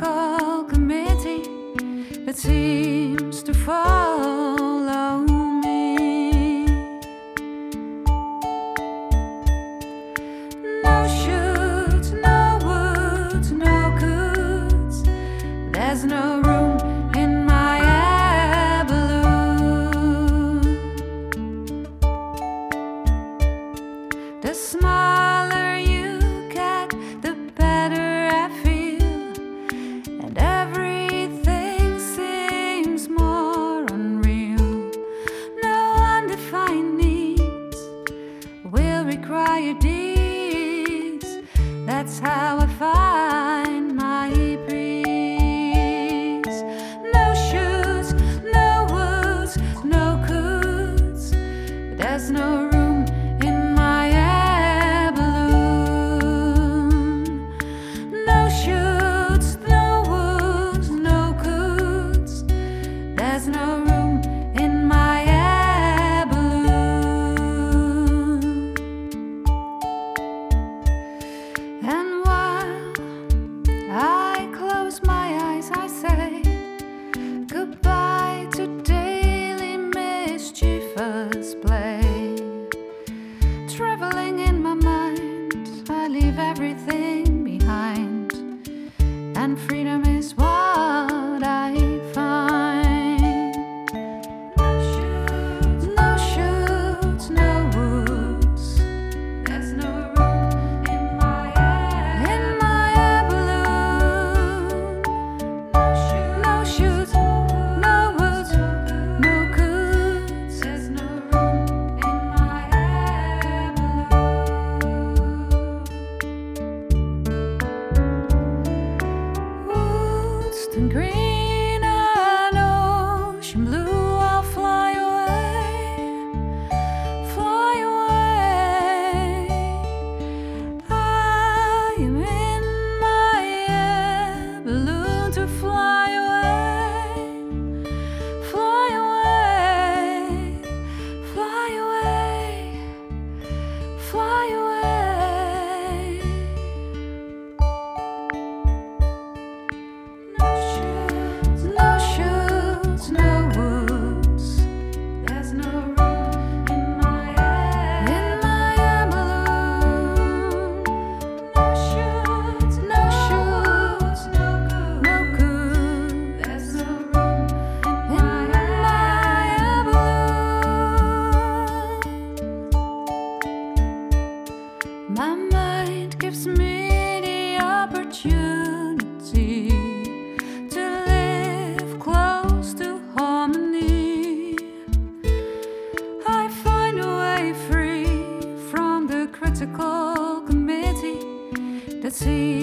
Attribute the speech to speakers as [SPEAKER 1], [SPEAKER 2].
[SPEAKER 1] critical committee that seems to follow me. No shoulds, no woulds, no coulds. There's no room in my air balloon. The smaller you get, the better I feel, and everything seems more unreal. No undefined needs will require deeds. That's how I find my peace. No shoes, no woulds, no coulds. There's no room in my air balloon. No shoulds, no woulds, no coulds. There's no room in my air balloon. And while I close my eyes, I say goodbye to daily mischievous play. Traveling in my mind, I leave everything behind, and freedom is what I find. No shoulds, no woulds. There's no room in my air balloon. No shoulds, no woulds, no coulds. There's no room in my air balloon. Woods turn green and ocean blue. I'll fly away, fly away. I am in my air balloon to fly away, fly away, fly away, fly away. No shoulds, no woulds. There's no room in my air balloon. No shoulds, no coulds. There's no room in my air balloon. My mind gives me the opportunity to live close to harmony. I find a way free from the critical committee that sees